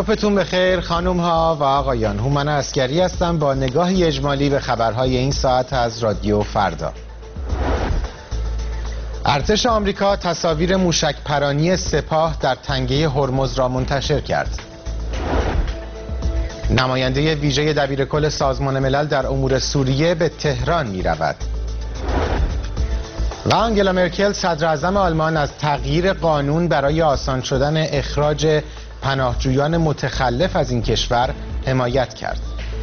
صبحتون بخیر خانم ها و آقایان. هومن عسگری هستم با نگاهی اجمالی به خبرهای این ساعت از رادیو فردا. ارتش آمریکا تصاویر موشک پرانی سپاه در تنگه هرمز را منتشر کرد. نماینده ویژه دبیرکل سازمان ملل در امور سوریه به تهران می رود. و آنگلا مرکل صدر اعظم آلمان از تغییر قانون برای آسان شدن اخراج پناهجویان متخلف از این کشور حمایت کرد.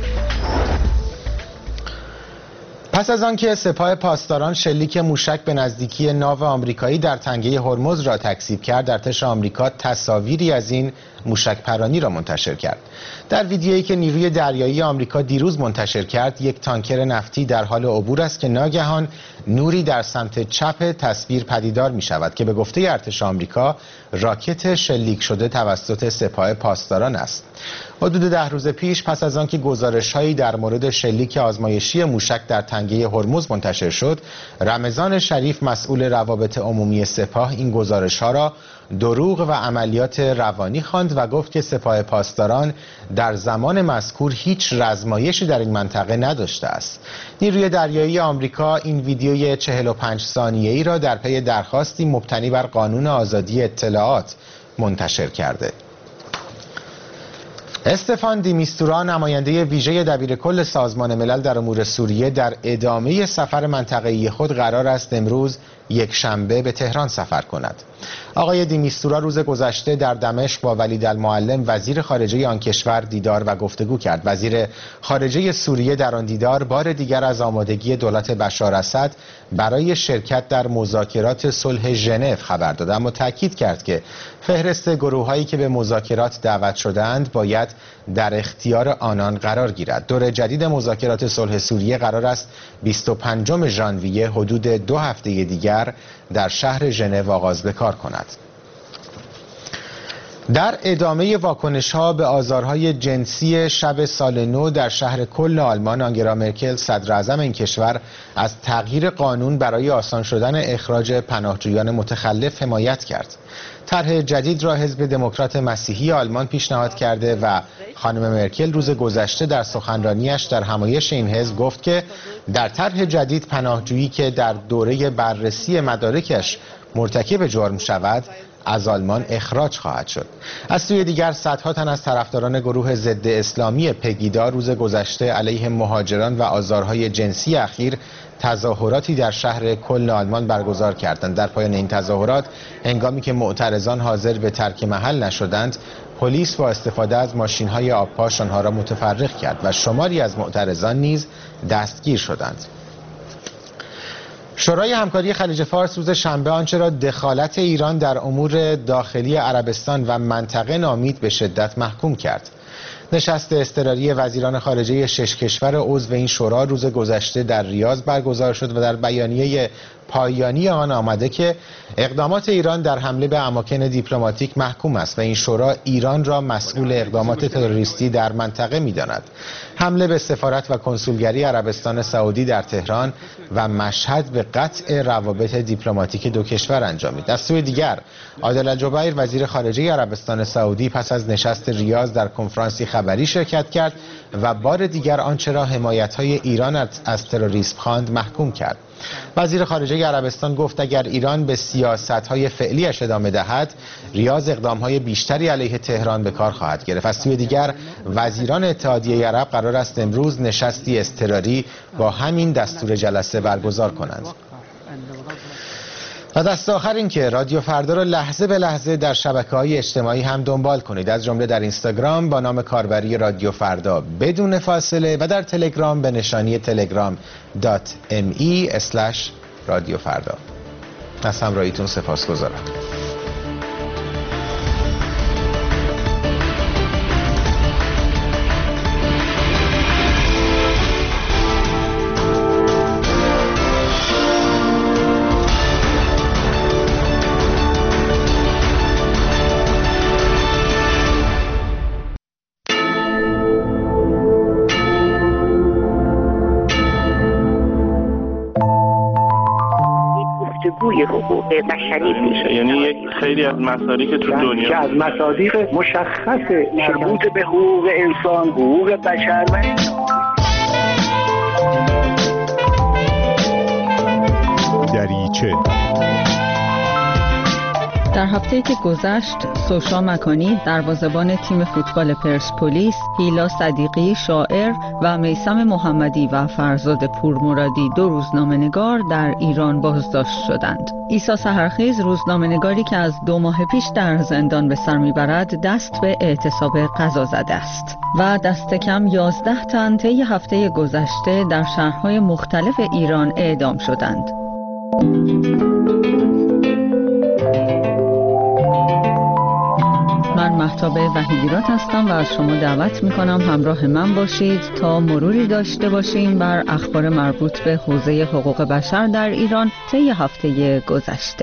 پس از آنکه سپاه پاسداران شلیک موشک به نزدیکی ناو آمریکایی در تنگه هرمز را تکذیب کرد، ارتش آمریکا تصاویری از این موشک پرانی را منتشر کرد. در ویدیویی که نیروی دریایی آمریکا دیروز منتشر کرد، یک تانکر نفتی در حال عبور است که ناگهان نوری در سمت چپ تصویر پدیدار می شود که به گفته ارتش آمریکا راکت شلیک شده توسط سپاه پاسداران است. حدود 10 روز پیش پس از آنکه گزارش‌هایی در مورد شلیک آزمایشی موشک در تنگه هرمز منتشر شد، رمضان شریف مسئول روابط عمومی سپاه این گزارش‌ها را دروغ و عملیات روانی خواند و گفت که سپاه پاسداران در زمان مذکور هیچ رزمایشی در این منطقه نداشته است. نیروی دریایی آمریکا این ویدیوی 45 ثانیه‌ای را در پی درخواستی مبتنی بر قانون آزادی اطلاعات منتشر کرده. استفان دی میستورا، نماینده ویژه دبیرکل سازمان ملل در امور سوریه، در ادامه سفر منطقه‌ای خود قرار است امروز یک شنبه به تهران سفر کند. آقای دی میستورا روز گذشته در دمشق با ولیدالمعلم وزیر خارجه آن کشور دیدار و گفتگو کرد. وزیر خارجه سوریه در آن دیدار بار دیگر از آمادگی دولت بشار اسد برای شرکت در مذاکرات صلح ژنو خبر داد، اما تاکید کرد که فهرست گروه‌هایی که به مذاکرات دعوت شده‌اند باید در اختیار آنان قرار گیرد. دور جدید مذاکرات صلح سوریه قرار است 25 ژانویه حدود 2 هفته دیگر در شهر ژنو آغاز به کار کند. در ادامه واکنش‌ها به آزارهای جنسی شب سال نو در شهر کلن آلمان، آنگلا مرکل صدر اعظم این کشور از تغییر قانون برای آسان شدن اخراج پناهجویان متخلف حمایت کرد. طرح جدید را حزب دموکرات مسیحی آلمان پیشنهاد کرده و خانم مرکل روز گذشته در سخنرانیش در همایش این حزب گفت که در طرح جدید پناهجویی که در دوره بررسی مدارکش مرتکب جرم شود از آلمان اخراج خواهد شد. از سوی دیگر صدها تن از طرفداران گروه ضد اسلامی پگیدا روز گذشته علیه مهاجران و آزارهای جنسی اخیر تظاهراتی در شهر کلن آلمان برگزار کردند. در پایان این تظاهرات هنگامی که معترضان حاضر به ترک محل نشدند، پلیس با استفاده از ماشین‌های آبپاش آنها را متفرق کرد و شماری از معترضان نیز دستگیر شدند. شورای همکاری خلیج فارس روز شنبه آنچه را دخالت ایران در امور داخلی عربستان و منطقه نامید به شدت محکوم کرد. نشست اضطراری وزیران خارجه 6 کشور عضو این شورا روز گذشته در ریاض برگزار شد و در بیانیه پایانی آن آمده که اقدامات ایران در حمله به اماکن دیپلماتیک محکوم است و این شورا ایران را مسئول اقدامات تروریستی در منطقه می‌داند. حمله به سفارت و کنسولگری عربستان سعودی در تهران و مشهد به قطع روابط دیپلماتیک دو کشور انجامید. از سوی دیگر عادل الجبیر وزیر خارجه عربستان سعودی پس از نشست ریاض در کنفرانسی خبری شرکت کرد و بار دیگر آنچه را حمایت‌های ایران از تروریسم خواند محکوم کرد. وزیر خارجه عربستان گفت اگر ایران به سیاست‌های فعلیش ادامه دهد، ریاض اقدام‌های بیشتری علیه تهران به کار خواهد گرفت. از سوی دیگر وزیران اتحادیه عرب قرار است امروز نشستی اضطراری با همین دستور جلسه برگزار کنند. و دست آخر این که رادیو فردا را لحظه به لحظه در شبکه‌های اجتماعی هم دنبال کنید، از جمله در اینستاگرام با نام کاربری رادیو فردا بدون فاصله و در تلگرام به نشانی telegram.me/رادیو فردا. از همراهیتون سپاسگزارم. بازگوی حقوق بشری میشه. یعنی یک خیلی از مسائلی که تو دنیا که از مصادیق مشخص مربوط به حقوق انسان، حقوق بشر و دریچه. در هفته‌ای که گذشت، سوشا مکانی دروازه‌بان تیم فوتبال پرسپولیس، هیلا صدیقی شاعر و میثم محمدی و فرزاد پورمرادی دو روزنامه‌نگار در ایران بازداشت شدند. عیسی سحرخیز روزنامه‌نگاری که از 2 ماه پیش در زندان به سر می‌برد دست به اعتصاب قضا زده است و دست کم 11 تن طی هفته گذشته در شهرهای مختلف ایران اعدام شدند. من مهتاب وحیدیراد هستم و از شما دعوت میکنم همراه من باشید تا مروری داشته باشیم بر اخبار مربوط به حوزه حقوق بشر در ایران طی هفته گذشته.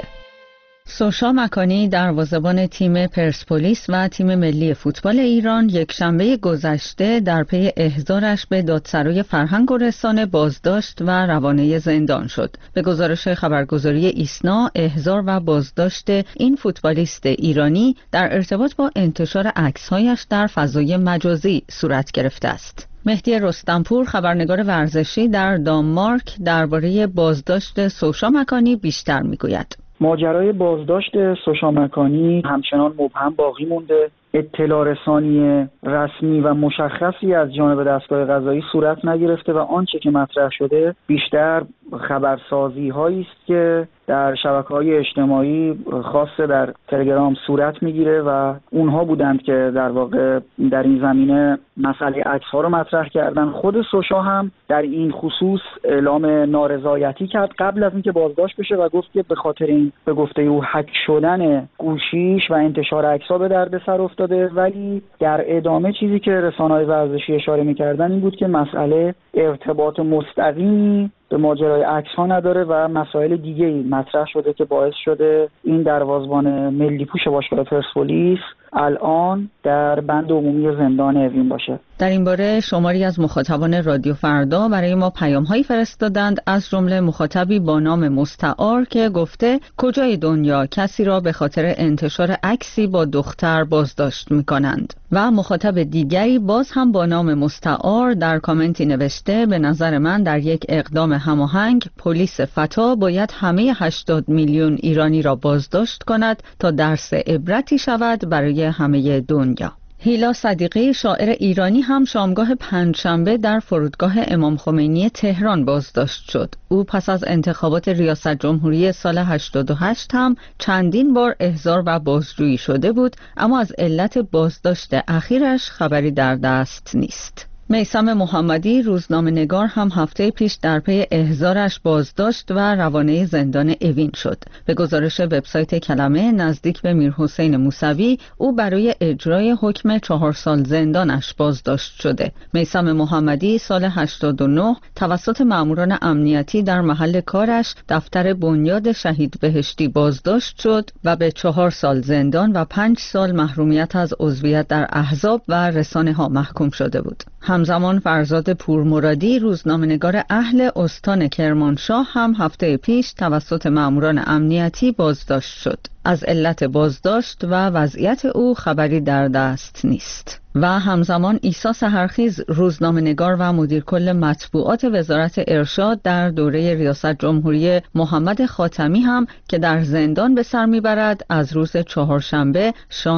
سوشا مکانی دروازه‌بان تیم پرسپولیس و تیم ملی فوتبال ایران یکشنبه گذشته در پی احضارش به دادسرای فرهنگ و رسانه بازداشت و روانه زندان شد. به گزارش خبرگزاری ایسنا، احضار و بازداشت این فوتبالیست ایرانی در ارتباط با انتشار عکس‌هایش در فضای مجازی صورت گرفته است. مهدی رستمپور، خبرنگار ورزشی در دانمارک، درباره بازداشت سوشا مکانی بیشتر میگوید. ماجرای بازداشت سوشا مکانی همچنان مبهم باقی مونده. اطلاع رسانی رسمی و مشخصی از جانب دستگاه قضایی صورت نگرفته و آنچه که مطرح شده بیشتر خبرسازی هایی است که در شبکه‌های اجتماعی خاصه در تلگرام صورت میگیره و اونها بودند که در واقع در این زمینه مسئله عکس‌ها رو مطرح کردن. خود سوشا هم در این خصوص اعلام نارضایتی کرد قبل از اینکه بازداشت بشه و گفت که به خاطر این به گفته او هک شدن گوشیش و انتشار عکس‌ها به دردسر افتاده، ولی در ادامه چیزی که رسانه‌های ورزشی اشاره می‌کردن این بود که مسئله ارتباط مستقیمی به ماجرای عکس‌ها نداره و مسائل دیگه‌ای مطرح شده که باعث شده این دروازه‌بان ملی پوش باشگاه پرسپولیس الان در بند عمومی زندان اوین باشه. در این باره شماری از مخاطبان رادیو فردا برای ما پیام‌هایی فرستادند، از جمله مخاطبی با نام مستعار که گفته کجای دنیا کسی را به خاطر انتشار عکسی با دختر بازداشت می‌کنند و مخاطب دیگری باز هم با نام مستعار در کامنتی نوشته به نظر من در یک اقدام هماهنگ پلیس فتا باید همه 80 میلیون ایرانی را بازداشت کند تا درس عبرتی شود برای همه دنیا. هیلا صدیقی شاعر ایرانی هم شامگاه پنجشنبه در فرودگاه امام خمینی تهران بازداشت شد. او پس از انتخابات ریاست جمهوری سال 88 هم چندین بار احضار و بازجویی شده بود، اما از علت بازداشت اخیرش خبری در دست نیست. میثم محمدی روزنامه‌نگار هم هفته پیش در پی احضارش بازداشت و روانه زندان اوین شد. به گزارش وبسایت کلمه، نزدیک به میرحسین موسوی او برای اجرای حکم 4 سال زندانش بازداشت شده. میثم محمدی سال 89 توسط ماموران امنیتی در محل کارش دفتر بنیاد شهید بهشتی بازداشت شد و به 4 سال زندان و 5 سال محرومیت از عضویت در احزاب و رسانه‌ها محکوم شده بود. همزمان فرزاد پورمرادی روزنامه‌نگار اهل استان کرمانشاه هم هفته پیش توسط ماموران امنیتی بازداشت شد. از علت بازداشت و وضعیت او خبری در دست نیست. و همزمان عیسی سحرخیز روزنامه‌نگار و مدیر کل مطبوعات وزارت ارشاد در دوره ریاست جمهوری محمد خاتمی هم که در زندان به سر میبرد از روز چهارشنبه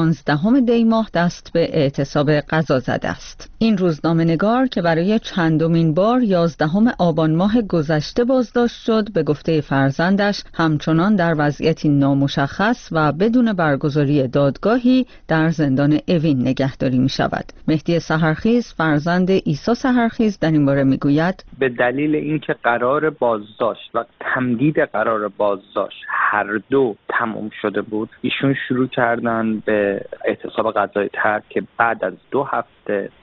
16 دی ماه دست به اعتصاب قضا زده است. این روزنامه‌نگار که برای چندمین بار 11 آبان ماه گذشته بازداشت شد، به گفته فرزندش همچنان در وضعیتی نامشخص و بدون برگزاری دادگاهی در زندان اوین نگهداری می شود. مهدی سحرخیز فرزند عیسی سحرخیز در این باره می گوید به دلیل اینکه قرار بازداشت و تمدید قرار بازداشت هر دو تمام شده بود، ایشون شروع کردن به اعتصاب قضای ترک که بعد از 2 هفته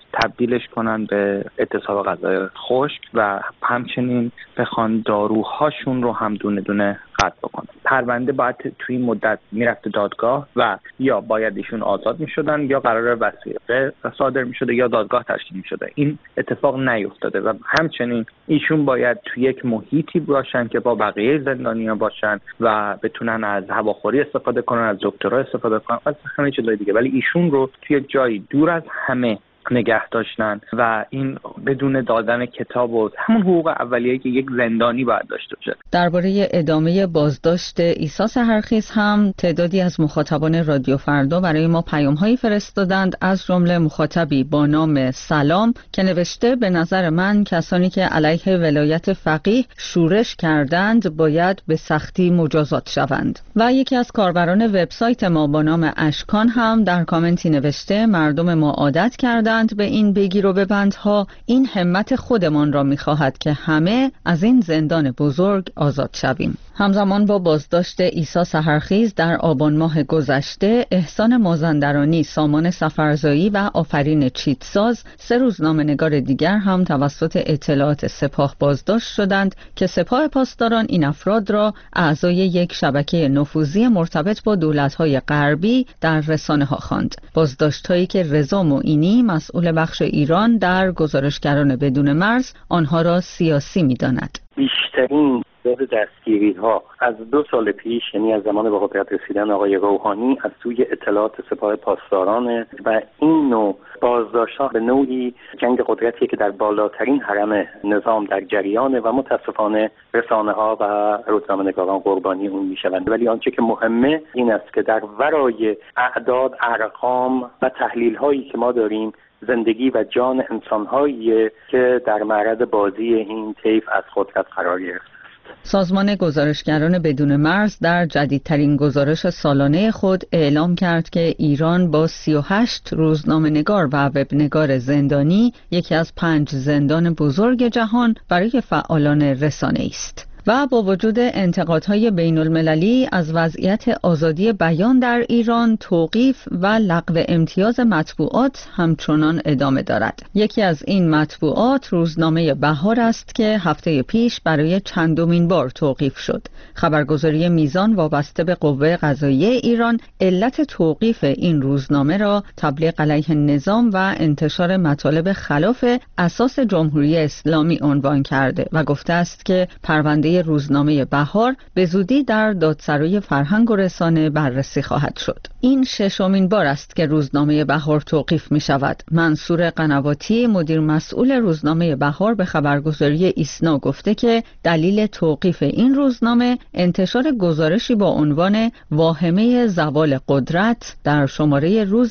تبدیلش کنن به اعتصاب غذای خشک و همچنین بخوان داروهاشون رو هم دونه دونه قطع بکنن. پرونده باید توی این مدت میرفت دادگاه و یا باید ایشون آزاد میشدن یا قرار وثیقه صادر میشده یا دادگاه تشکیل میشده. این اتفاق نیفتاده و همچنین ایشون باید توی یک محیطی باشن که با بقیه زندانیان باشن و بتونن از هواخوری استفاده کنن، از دکترها استفاده کنن، از همه چیزای دیگه، ولی ایشون رو توی جایی دور از همه نگه داشتن و این بدون دادن کتاب و همون حقوق اولیه‌ای که یک زندانی باید داشته باشه. درباره ادامه بازداشت عیسی سحرخیز هم تعدادی از مخاطبان رادیو فردا برای ما پیام‌هایی فرستادند، از جمله مخاطبی با نام سلام که نوشته به نظر من کسانی که علیه ولایت فقیه شورش کردند باید به سختی مجازات شوند. و یکی از کاربران وبسایت ما با نام اشکان هم در کامنتی نوشته مردم ما عادت کردند به این بگیر و ببندها، این همت خودمان را می‌خواهد که همه از این زندان بزرگ آزاد شویم. همزمان با بازداشت عیسی سحرخیز در آبان ماه گذشته، احسان مازندرانی، سامان سفرزایی و آفرین چیتساز، 3 روزنامه‌نگار دیگر هم توسط اطلاعات سپاه بازداشت شدند که سپاه پاسداران این افراد را اعضای یک شبکه نفوذی مرتبط با دولت‌های غربی در رسانه‌ها خواند. بازداشت‌هایی که رضا معینی، مسئول بخش ایران در گزارشگران بدون مرز، آنها را سیاسی می‌داند. بیشترین دستگیری‌ها از 2 سال پیش، یعنی از زمان به قدرت رسیدن آقای روحانی، از سوی اطلاعات سپاه پاسداران و این نوع بازداشت‌ها به نوعی جنگ قدرتی که در بالاترین هرم نظام در جریانه و متاسفانه رسانه‌ها و روزنامه‌نگاران قربانی اون میشوند. ولی آنچه که مهمه این است که در ورای اعداد، ارقام و تحلیل‌هایی که ما داریم، زندگی و جان انسان‌هایی که در معرض بازی این طیف از قدرت قرار گرفته. سازمان گزارشگران بدون مرز در جدیدترین گزارش سالانه خود اعلام کرد که ایران با 38 روزنامه‌نگار و وبنگار زندانی یکی از 5 زندان بزرگ جهان برای فعالان رسانه‌ای است. و با وجود انتقادهای بین المللی از وضعیت آزادی بیان در ایران، توقیف و لغو امتیاز مطبوعات همچنان ادامه دارد. یکی از این مطبوعات روزنامه بهار است که هفته پیش برای چندمین بار توقیف شد. خبرگزاری میزان وابسته به قوه قضاییه ایران علت توقیف این روزنامه را تبلیغ علیه نظام و انتشار مطالب خلاف اساس جمهوری اسلامی عنوان کرده و گفته است که پرونده روزنامه بهار به زودی در دادسرای فرهنگ و رسانه بررسی خواهد شد. این 6مین بار است که روزنامه بهار توقیف می شود. منصور قنواتی، مدیر مسئول روزنامه بهار، به خبرگزاری ایسنا گفته که دلیل توقیف این روزنامه انتشار گزارشی با عنوان واهمه زوال قدرت در شماره روز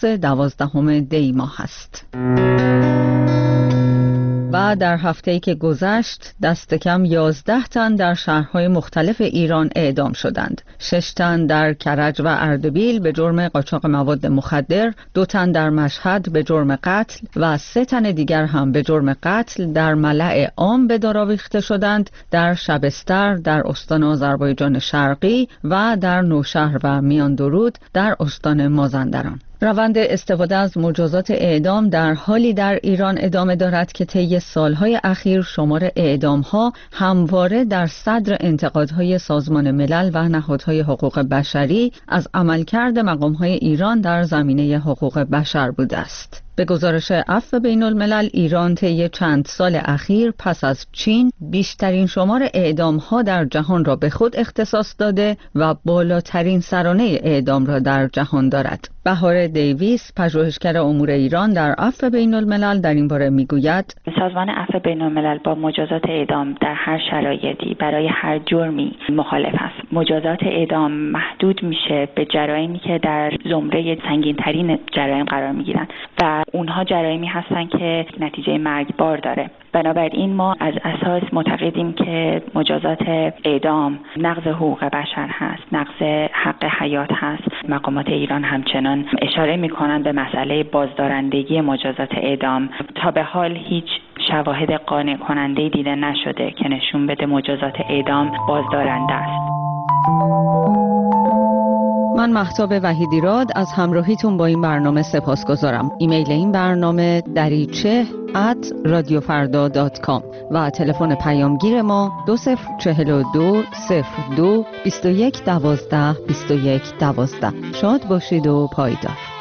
12 دی ماه است. و در هفته‌ای که گذشت دست کم 11 تن در شهرهای مختلف ایران اعدام شدند. 6 تن در کرج و اردبیل به جرم قاچاق مواد مخدر، 2 تن در مشهد به جرم قتل و 3 تن دیگر هم به جرم قتل در ملأ عام به دار آویخته شدند در شبستر در استان آذربایجان شرقی و در نوشهر و میان درود در استان مازندران. روند استفاده از مجازات اعدام در حالی در ایران ادامه دارد که طی سالهای اخیر شمار اعدام‌ها همواره در صدر انتقادهای سازمان ملل و نهادهای حقوق بشری از عملکرد مقام‌های ایران در زمینه حقوق بشر بوده است. به گزارش عفو بین الملل، ایران طی چند سال اخیر پس از چین بیشترین شمار اعدام‌ها در جهان را به خود اختصاص داده و بالاترین سرانه اعدام را در جهان دارد. بهار دیویس، پژوهشگر امور ایران در عفو بین الملل، در این باره میگوید سازمان عفو بین الملل با مجازات اعدام در هر شرایطی برای هر جرمی مخالف است. مجازات اعدام محدود میشه به جرایمی که در زمره سنگین‌ترین جرایم قرار میگیرند و اونها جرایمی هستن که نتیجه مرگبار داره. بنابراین ما از اساس معتقدیم که مجازات اعدام نقض حقوق بشر هست، نقض حق حیات هست. مقامات ایران همچنان اشاره میکنن به مسئله بازدارندگی مجازات اعدام. تا به حال هیچ شواهد قانع کننده دیده نشده که نشون بده مجازات اعدام بازدارنده است. من مهتاب وحیدیراد از همراهیتون با این برنامه سپاسگزارم. ایمیل این برنامه dariche@radiofarda.com و تلفن پیامگیر ما 2042 02 21 12 21 12. شاد باشید و پایدار.